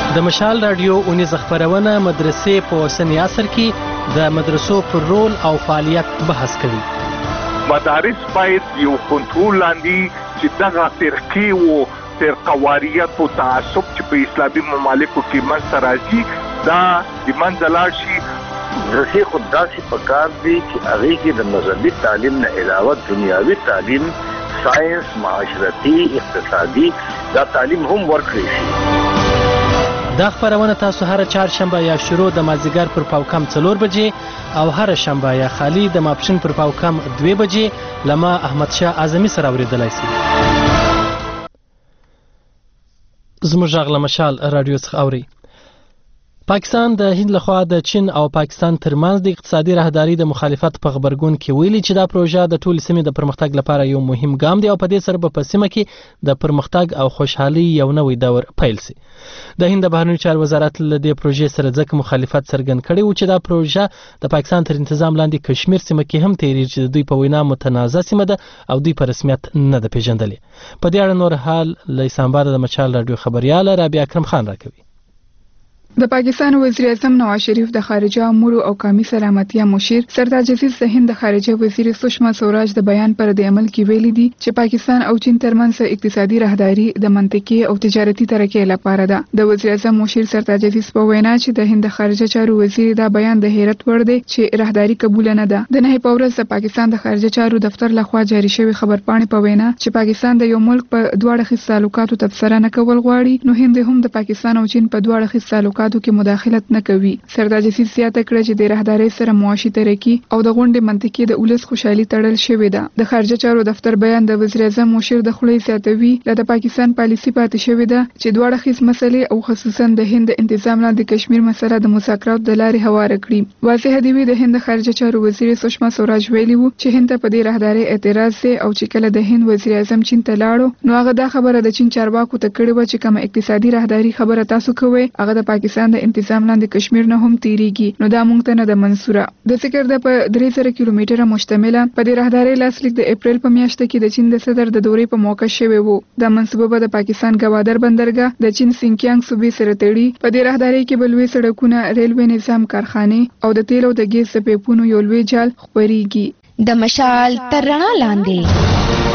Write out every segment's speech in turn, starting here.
د مشال رادیو اونیز خبرونه مدرسې په اوسني عصر کې د مدرسو پر رول او فعالیت بحث کوي. مدارس باید یو کنټرول لاندې چې دغه فرقې او فرقواریت او تعصب چې په اسلامي ممالکو کې منځته راځي دا د منځه لاړ شي. مدرسې خو داسې پکار دي چې هغې کې د مذهبي تعلیم نه علاوه دنیاوي تعلیم، ساینس، معاشرتي، اقتصادي دا تعلیم هم ورکړی شي. دا خبرونه تاسو هر چهارشنبه یا شروع د مازدیګر پر پاوکم 4 بجې او هر شنبه یا خالی د ماپښین پر پاوکم 2 بجې لما احمد شاه اعظمي سره اوریدلای شئ. زموږ غږ له مشال رادیو څخه اوري. پاکستان د هند لخوا د چین او پاکستان ترمنځ د اقتصادي راهداري د مخالفت په خبرګون کې ویلي چې دا پروژه د ټولې سیمې د پرمختګ لپاره یو مهم ګام دی او په دې سره به په سیمه کې د پرمختګ او خوشحالي یو نوی دور پیل شي. د هند د بهرنیو چارو وزارت له دې پروژې سره ځکه مخالفت څرګند کړی و چې دا پروژه د پاکستان تر تنظیم لاندې کشمیر سیمه کې هم تیریږي چې دوی په وینا متنازع سیمه ده او دوی په رسمیت نه ده پیژندلې. په دې اړه نور حال له اسلام آباد د مشال رادیو خبريال رابعه اکرم خان راکوي. د پاکستان وزیر اعظم نواز شریف د خارجه امور او قومي سلامتیا مشیر سردار عزیز د هند د خارجه وزیر سشما سوراج د بیان پر د عمل کې ویلي دي چې پاکستان او چین ترمنځ اقتصادي راهداري د منطقي او تجارتي ترقۍ لپاره ده. د وزیر اعظم مشیر سردار عزیز په وینا چې د هند د خارجه چارو وزیر دا بیان د حیرت وړ دی چې راهداري قبول نه ده. د 9 پورز د پاکستان د خارجه چارو دفتر لخوا جاری شوی خبرپاڼې په وینا چې پاکستان د یو ملک په دواړه خیز تعلقاتو تبصره نه کول غواړي، نو هند هم د پاکستان او چین په دواړه خیز تعلقاتو کې مداخلت نه کوي. سردار عزیز زیاته کړه چې د راهدارۍ سره معاشي ترقی او د غونډې منطقې د اولس خوشحالي تړل شوې ده. د خارجه چارو دفتر بیان د وزیر اعظم مشیر د خلې زیاتوي له پاکستان پالیسي پاتې شوې ده چې دواړه خیز مسلې او خصوصا د هند انتظام لاندې کشمیر مسله د مذاکرات د لارې هواره کړي. واضح دی د هند خارجه چارو وزیر سشما سوراج ویلي وو چې هند په دې راهدارۍ اعتراض دی او چې کله د هند وزیر اعظم چین ته لاړو نو هغه دا خبره د چین چارواکو ته کړې و چې کوم اقتصادي راهداري خبره تاسو کوئ هغه د پاکستان د انتظام لاندې کشمیر نه هم تیریږي، نو دا مونږ ته نه د منصوره. د ذکر د په 300 کیلومتره مشتمله په دې راهدارۍ لاسلیک د اپریل په میاشت کې د چین د صدر د دورې په موقع شوی وو. د منصوبه به د پاکستان ګوادر بندرګاه د چین سینکیانګ صوبې سره تړي. په دې راهدارۍ کې بلوي سړکونه، ریلوي نظام، کارخانه او د تیل او د ګیس د پیپونو یو لوی جال خبريږي. د مشال تر رڼا لاندې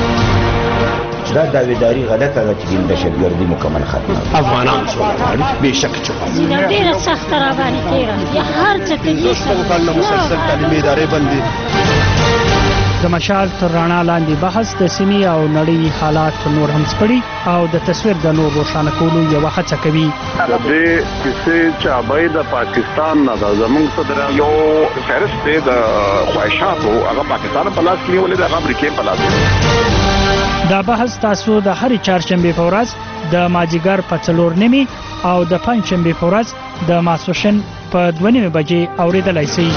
دا داویداری غلطه ده چې د دهشتګردي مکمل ختمه افغانان سره به شک چې ډیره سخت را باندې تیره یا هر څه کې مسلسل تعلیمي ادارې بندي. د مشال تر رڼا لاندې بحث د سیمې او نړۍ حالات نور هم سپړي او د تصویر د نور روښانه کولو یو هڅه کوي. د دې کیسې چې ابای د پاکستان نه د زمونږ صدر یو فهرست دی د خواهشاتو هغه پاکستان په لاس کې نیولې د امریکا په لاس. دا بحث تاسو د هر چهارشنبه په ورځ د مازدیګر په 4:30 او د پنځشنبه په ورځ د ماسپښین په 2:30 بجې اوریدلای شئ.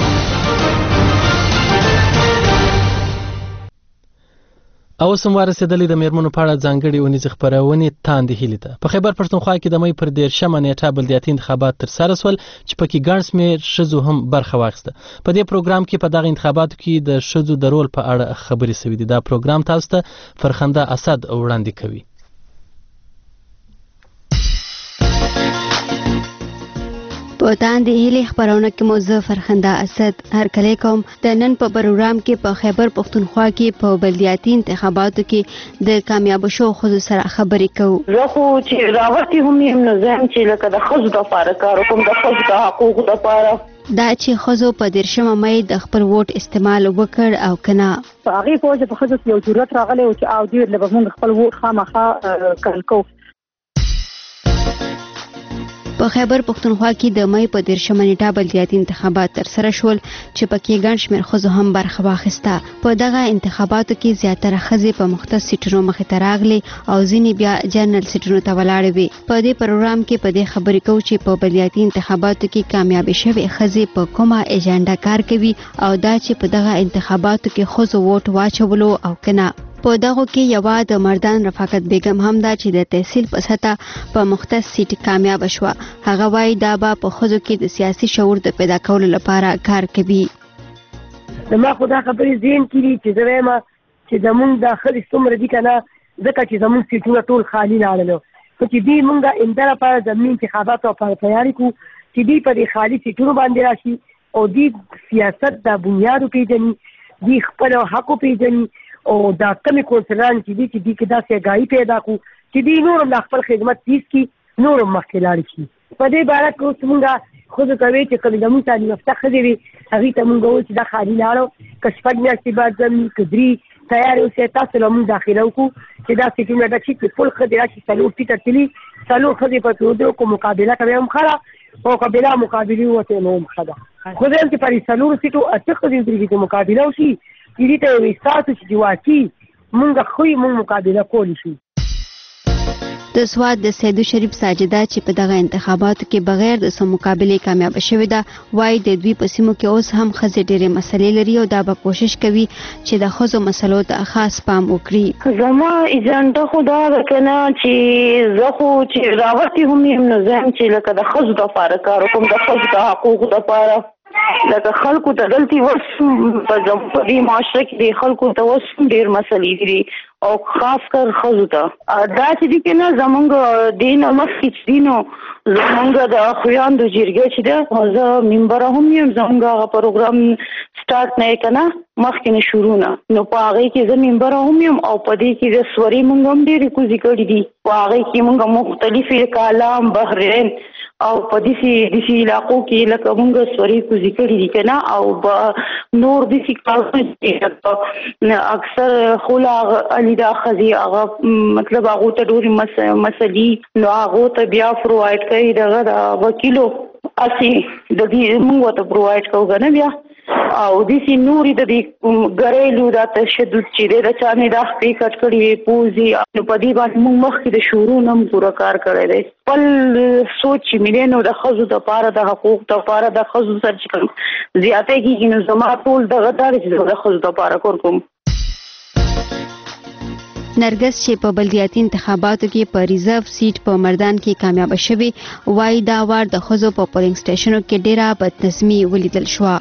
او سموار رسیدلې د میرمنو په اړه ځانګړي اونیز خبرونه تاندې هیله ده. په خیبر پښتونخوا کې د مې پر 13 نیټه بلدیاتي انتخابات تر سره سول چې پکې ګڼ شمېر ښځو هم برخه واخیسته. په دې پروګرام کې په دغه انتخاباتو کې د ښځو د رول په اړه خبرې شوې دي. دا پروګرام تاسو ته فرخنده اسد وړاندې کوي. په تاندې هیلې خبرونه کې مو فرخنده اسد هرکلی کوم. د نن په پروګرام کې په خیبر پښتونخوا کې په بلدیاتي انتخاباتو کې د کامیاب شو ښځو سره خبرې کوو. زه خو چې راوتې هم یم نو زه هم چې لکه د ښځو دپاره کار وکړم، د ښځو د حقوقو دپاره. دا چې ښځو په 13 مې د خپل ووټ استعمال وکړ او که نه. په هغې په وجه په ښځو کې یو ضرورت راغلی و چې او ډېر به موږ خپل ووټ خامخا کړل کوو. په خیبر پښتونخوا کې د مې په 13 نیټه بلدیاتي انتخابات تر سره شول چې پکې ګڼ شمېر ښځو هم برخه واخیسته. په دغه انتخاباتو کې زیاتره ښځې په مختص سیټونو مخې ته راغلي او ځینې بیا جنرال سیټونو ته ولاړې وې. په دې پروګرام کې په دې خبرې کوو چې په بلدیاتي انتخاباتو کې کامیابې شوې ښځې په کومه ایجنډا کار کوي او دا چې په دغه انتخاباتو کې ښځو ووټ واچولو او که نه. په دغه کې یوه د مردان رفاقت بیگم هم دا چې د تحصیل په سطح په مختص سیټ کامیاب شوه. هغه وایي دا به په ښځو کې د سیاسي شعور د پیدا کولو لپاره کار کوي. زما خو دا خبرې ذهن کې دي چې زه وایم چې زمونږ دا ښځې څومره دي که نه، ځکه چې زمونږ سیټونه ټول خالي لاړل چې دی مونږه اندره په ضمني انتخاباتو په تیاری کو چې دی په خالي سیټونو باندې راشي او دی سیاست د بنیادو پیژني، دی خپل حق پیژني او دا کمی کونسلان چې دی کې دا سیګای پیدا کو چې دی نور د خپل خدمت تیز کی نور مخکې لاړ شي. په دې باره کې اوس مونږه خود کوي چې کله د مونږ تعلیم یافته ښځې وي هغې ته مونږ وایو چې دا خالي لاړو که شپږ میاشتې بعد ځم که درې تیار اوسئ تاسو له مونږ داخله وکړو چې دا سیټونه ډک شي چې ټول ښځې راشي څلور سیټه تلي څلور ښځې په پرېوتلو کو مقابله کوي هم ښه ده او که بلا مقابلې ووتې نو هم ښه ده. خو زه یم چې پر څلورو سیټو اته ښځې ودرېږي چې مقابله وشي چې دې ته یو احساس وشي چې واقعي مونږ ښوي مونږ مقابله کولی شو. د سوات د سیدو شریف ساجده چې په دغه انتخاباتو کې بغیر د سم مقابلې کامیاب شوې ده وایي د دوی په سیمو کې اوس هم ښځې ډېرې مسلې لري او دا به کوشش کوي چې د ښځو مسلو ته خاص پام وکړي. زما ایجنډا خو دا ده که نه چې زه خو چې راوتې هم یم نو زه هم چې لکه د ښځو دپاره کار وکړم د ښځو د حقوقو دپاره لکه خلکو ته دلته اوس په دې معاشره کې د خلکو ته اوس ډېر مسلې دي او خاص کر ښځو ته دا چې دي که نه زمونږ دین مخکې چې دي نو زمونږ د خویاندو جرګې چې ده زه ممبره هم یم زمونږ هغه پروګرام سټارټ نه یې که نه مخکې نه شروع نه نو په هغې کې زه ممبره هم یم او په دې کې د سورې مونږ هم ډېرې کوزې کړي دي په هغې کې مونږ مختلفې کالام بحرین او په دې علاقو کې لکه مونږ سورې کوزې کړي دي که نه او نور داسې کارونه اکثر خوله علي دا ښځې هغه مطلب هغو ته ډېرې مسلې نو هغو ته بیا پرووایډ کوي دغه د وکیلو هسې د دې مونږ ورته پرووایډ کوو که نه بیا او داسې نورې د دې ګریلو دا تشدد چې دی د چا نه دا خپې کټ کړي وې پوزې نو په دې باندې مونږ مخکې د شروع نه هم پوره کار کړی دی. خپل سوچ چې ملي نو د ښځو دپاره د حقوق دپاره د ښځو سره چې کوم زیاتی کېږي نو زما ټول دغه دا دی چې زه د ښځو دپاره کار کوم. نرګس چې په بلدیاتي انتخاباتو کې په ریزرو سیټ په مردان کې کامیاب شوې وایي دا وار د ښځو په پولینګ سټیشنو کې ډېره بدنظمي ولیدل شوه.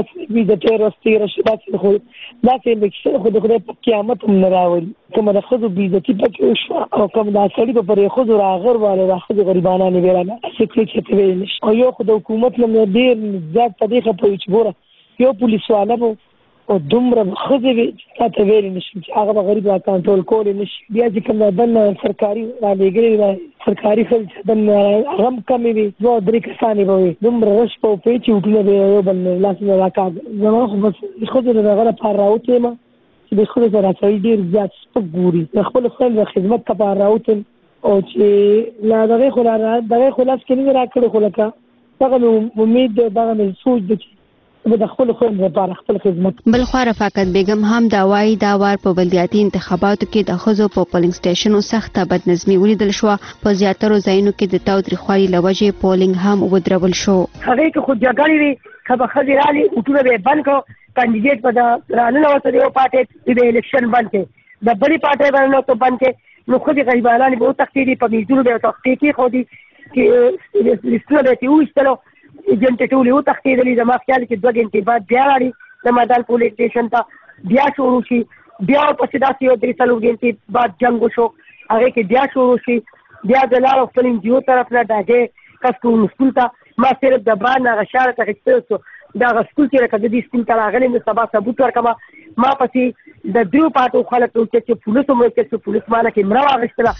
داسې الیکشن خو د خدای په قیامت هم نه راولي کومه د ښځو بېعزتي پکې وشوه او کوم دا سړي به پرې ښځو راغر والی دا ښځې غریبانانې ویرانه هسې کړي چې ته ویلی نه شي او یو خو د حکومت نه مې ډېر زیات په دې خبره چې ګوره یو پولیس والا به او دومره ښځې وي چې تا ته ویلی نه شي چې هغه به غریب را کنټرول کولی نه شي. بیا چې کوم د دننه سرکاري رالېږلي سرکاري ښځې چې دننه هغه هم کمې وي دوه درې کسانې به وي دومره رش به وپوهې چې وټونه به یو بل لاسونه راکاږي. زما خو بس د ښځو د هغه لپاره راوتې یم چې د ښځو سره سړي ډېر زیات سپک ګوري د خپلو ښځو د خدمت لپاره راوتم او چې لا دغې خو لاس کې نه راکړی خو لکه دغه مې امید دی دغه مې سوچ دی چې د خپل خلکو لپاره خپل خدمت. بلخوا رفاقت بیگم هم دا وایي دا وار په بلدیاتي انتخاباتو کې د ښځو په پولینګ سټیشنو سخته بدنظمي ولیدل شوه په زیاترو ځایونو کې د تاوتریخوالي له وجې پولینګ هم ودرول شو. هغې کې خو جګړې وي که به ښځې رالي اوټونه به یې بند کړو کاندیډیټ به راننوته د یو پارټۍ د الیکشن بند کړي د بلې پارټۍ به راننوته بند کړي نو ښځې غریبانانې به وتښتېدې په میزونو به یې تختې کېښودې چې لیستونه به یې ترې وویستلو ایجنټې ټولې وتښتېدلې زما خیال کې 2 غنټې بعد بیا راړي د میدان پولیس سټیشن ته بیا شروع شي بیا ورپسې داسې یو 3-4 غنټې بعد جنګ وشو هغې کې بیا شروع شي بیا د لاړو خپل انجیو طرف نه ډاګې کسکو سکول ته ما صرف د بار نه هغه شاره ته اخیستی شو د هغه سکول چې لکه د دې سکول ته راغلی نو سبا ثبوت ورکړمه ما پسې د 3 پاټو خلک چې پولیسو مې چې پولیس مانه کې مړه واغېستله.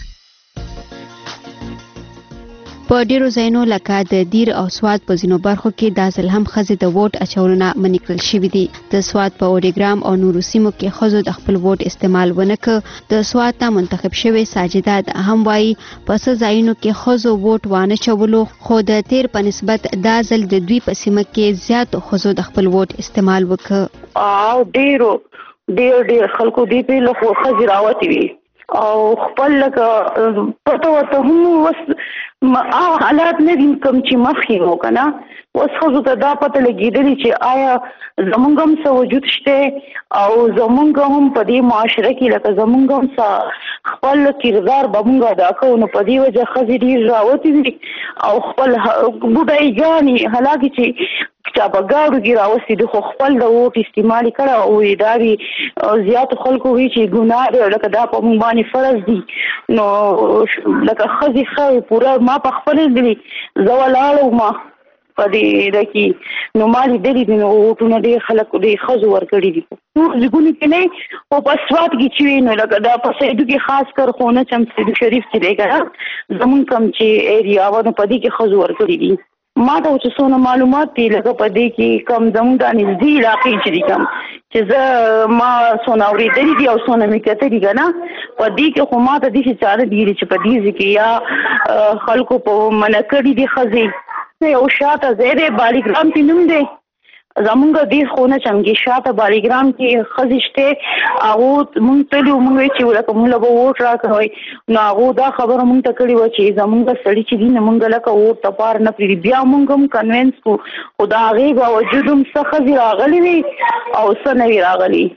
په ډیرو ځایونو لکه د دیر او سوات په ځینو برخو کې دا ځل هم ښځې د ووټ اچولو نه منع کړل شوي دي. د سوات په اوډیګرام او نورو سیمو کې ښځو د خپل ووټ استعمال ونه کړ. د سوات نه منتخب شوې ساجده د هم وایي په څه ځایونو کې ښځو ووټ وانه چولو خو د تیر په نسبت دا ځل د دوی په سیمه کې زیاتو ښځو د خپل ووټ استعمال وکړ. او ډیر خلکو دې په له ښځې راوتې وي او خپل لکه پته ورته هم وس حالات نه دي کوم چې مخکې وو که نه اوس ښځو ته دا پته لګېدلې چې آیا زمونږ هم څه وجود شته او زمونږ هم په دې معاشره کې لکه زمونږ هم خپل کردار به مونږ ادا کوو نو په دې وجه ښځې ډېر راوتې دي او خپل بوډایګانې حالانکې چې چا په ګاډو کې راوستي دي، خو خپل د ووټ استعمال کړه او دا وی زیات خلکو وی چې ګناه دی لکه دا په مونږ باندې فرض دي. نو لکه ښځې ښه پوره ما په خپل دي زه ولاړم ما په دې کې نو ما لیدلي دي نو ووټونه ډېر خلک ډېر ښځو ورکړي دي ټول ځایونو کې نه او په سوات کې چې وي نو لکه دا په سیدو کې خاص کر خو نه چې سیدو شریف چې دی که نه زمونږ کوم چې ایریا وه نو په دې کې ښځو ورکړي دي. ما ته چې څونه معلومات دي لکه په دې کې کم زمونږ دا نږدې علاقې چې دي کم چې زه ما څونه اورېدلي دي او څونه مې کتلي که نه په دې کې خو ما ته داسې چاره دي چې په دې کې یا خلکو په منع کړي دي ښځې یو شاته ځای دی بالیګرام کې نوم دی زمونږ دې خو نه چمګي شاته بالیګرام کې ښځې شته هغو مونږ تللي مونږ وایي چې لکه مونږ له به ووټ راکوئ نو هغو دا خبره مونږ ته کړې وه چې زمونږ سړي چې دي نه مونږ لکه ووټ دپاره نه پرېږدي. بیا مونږ هم کنوینس کړو خو د هغې باوجود هم څه ښځې راغلي وي او څه نه وي راغلي.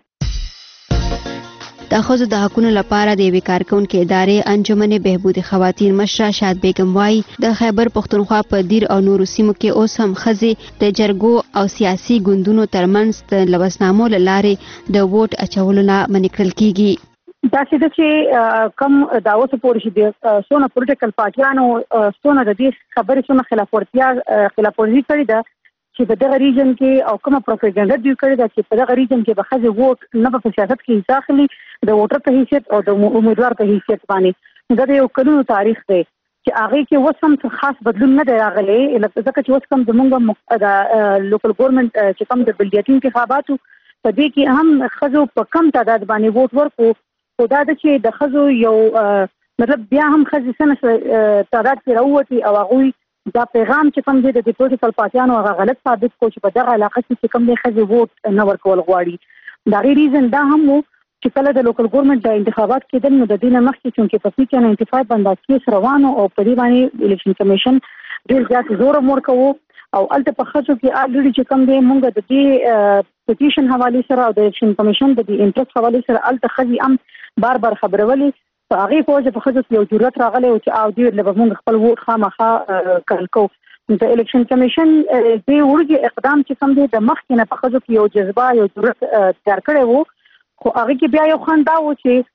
د ښځو د حقونو لپاره د یوې کارکوونکې ادارې انجمن بهبود خواتین مشره شاد بیګم وایي د خیبر پښتونخوا په دیر او نورو سیمو کې اوس هم ښځې د جرګو او سیاسي ګوندونو ترمنځ د لوسنامو له لارې د ووټ اچولو نه منع کړل کیږي. دا چې چې کم دا اوس پورې چې څونه پولیټیکل پارټیانو څونه د دې خبرې څونه خلافورزي کړې ده چې په دغه ریجن کې او کومه پروپاګاندا دوی کړې ده چې په دغه ریجن کې به ښځې ووټ نه په سیاست کې حصه اخلي د ووټر په حیثیت او د امیدوار په حیثیت باندې. دا د یو کلونو تاریخ دی چې هغه کې اوس هم خاص بدلون نه دی راغلی ځکه چې اوس کوم زموږ د لوکل ګورنمنت چې کوم د بلدیاتي انتخاباتو په دې کې هم ښځو په کم تعداد باندې ووټ ورکړو خو دا ده چې د ښځو یو مطلب بیا هم ښځې څه تعداد کې راووتې او هغوی دا پیغام چې کوم دی د پولیټیکل پارټیانو هغه غلط ثابت کو چې په دغه علاقه کې کوم دی ښځې ووټ نه ورکول غواړي. د هغې ریزن دا هم و چې کله د لوکل ګورنمنت د انتخابات کېدل نو د دې نه مخکې چونکې په PK 95 باندې کیس روانو او په دې باندې الیکشن کمیشن ډېر زیات زور ورکوو او هلته په ښځو کې الریډي چې کوم دی مونږ د دې پټیشن حوالې سره او د الیکشن کمیشن د دې انټرست حوالې سره هلته ښځې هم بار بار خبرولې په هغې په وجه په ښځو کې یو جرأت راغلی و چې او دې له به مونږ خپل ووټ خامخا کړل کوو. د الیکشن کمیشن دې وړوکی اقدام چې کوم دی د مخکې نه په ښځو کې یو جذبه یو جرأت تیار کړی و خو هغه کې بیا یو خندا و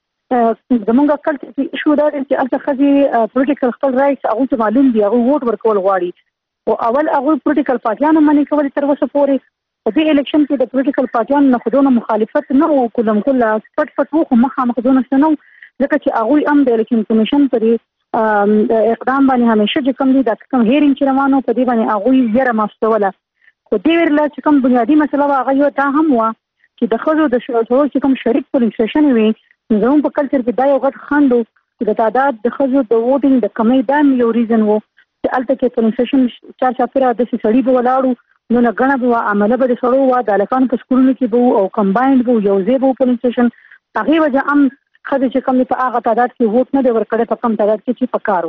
چې زمونږ کلچر کې ایشو دا دی چې هلته ښځې پولیټیکل خپل رایټس هغوی ته معلوم دي هغوی ووټ ورکول غواړي خو اول هغوی پولیټیکل پارټیانو منع کولې تر اوسه پورې. په دې الیکشن کې د پولیټیکل پارټیانو نه خو دونه مخالفت نه و کلم کله پټ پټ و خو مخامخ دونه څه نه و ځکه چې هغوی هم د الیکشن کمیشن په دې اقدام باندې همیشه چې کوم دی دا کوم هیرینګ چې روان و په دې باندې هغوی ویره محسوسوله خو دې ویرله چې کوم بنیادي مسله وه هغه یو دا هم وه چې د ښځو د شعور چې کوم شریک پولینګ سټیشن وي زموږ په کلچر کې دا یو غټ خنډ و چې د تعداد د ښځو د ووټینګ د کمۍ دا یو ریزن و چې هلته کې پولینګ سټیشن چاپېره داسې سړي به ولاړو نو نه ګڼه به وه عمله به د سړو وه د هلکانو په سکولونو کې به او کمباینډ به یو ځای به و پولینګ سټیشن هغې وجه هم ښځې چې کوم په هغه تعداد کې ووټ نه دی ورکړی په کم تعداد کې چې په کار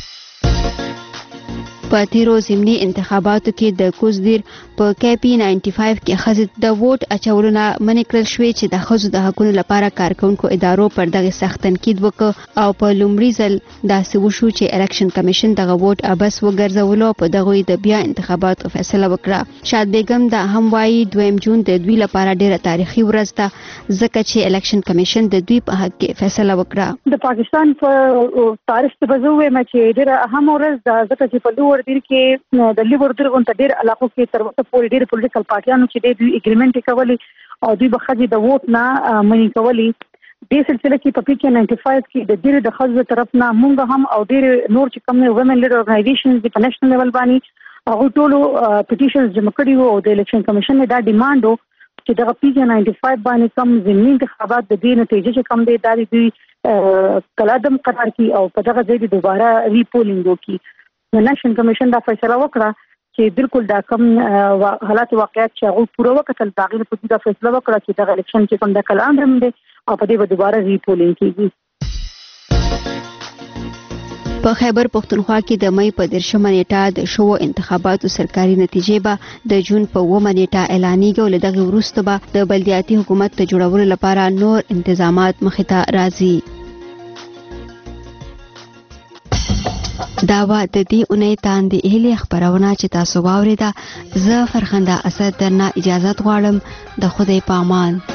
وه. په تیرو ضمني انتخاباتو کې د کوزدیر په KP 95 کې ښځې د ووټ اچولو نه منع کړل شوې چې د ښځو د حقونو لپاره کارکوونکو ادارو پر دغه سخت تنقید وکړ او په لومړي ځل داسې وشو چې الیکشن کمیشن دغه ووټ ابس وګرځولو په دغوی د بیا انتخاباتو فیصله وکړه. شاد بیګم دا هم وایي 2 جون د دوی لپاره ډیره تاریخي ورځ ده ځکه چې الیکشن کمیشن د دوی په حق کې فیصله وکړه. د پاکستان په تاریخ کې به زه ووایم چې ډیره اهم ورځ ده ځکه چې په لوړ دیر کې د لیبر درغون ته ډیر علاقو کې تر اوسه پورې ډیر پولیټیکل پارټیانو چې دوی اګریمنټ کولی او دوی به ښځې د ووټ نه منع کولی. دې سلسله کې په PK 95 کې د ډیر د ښځو طرف نه مونږ هم او ډیر نور چې کوم وومن لیډر اورګنایزیشنز په نېشنل لیول باندې هغه ټولو پټیشنز جمع کړي وو او د الیکشن کمیشن دا ډیمانډ وو چې دغه PK 95 باندې کوم ضمني انتخابات د دې نتیجه چې کوم دی دا دوی کلادم قرار کړي او په دغه ځای دوباره ریپولینګ وکړي. نېشنل کمیشن دا فیصله وکړه چې بالکل دا کوم حالات واقعیت چې هغه پوره وکړل دا غیر په دې فیصله وکړه چې دغه الیکشن چې کوم د کلندر دی او په دې به دوباره ریپولینګ کیږي. په خیبر پښتونخوا کې د مې په 13 نیټه د شوو انتخاباتو سرکاري نتیجې به د جون په 9 نیټه اعلانېږي او له دغه وروسته به د بلدیاتي حکومت د جوړولو لپاره نور انتظامات مخې ته راځي. دا و د دې اونۍ تاندې اهلي خبرونه چې تاسو واوریده. زه فرخنده اسد درنه اجازه غواړم. د خدای په امان.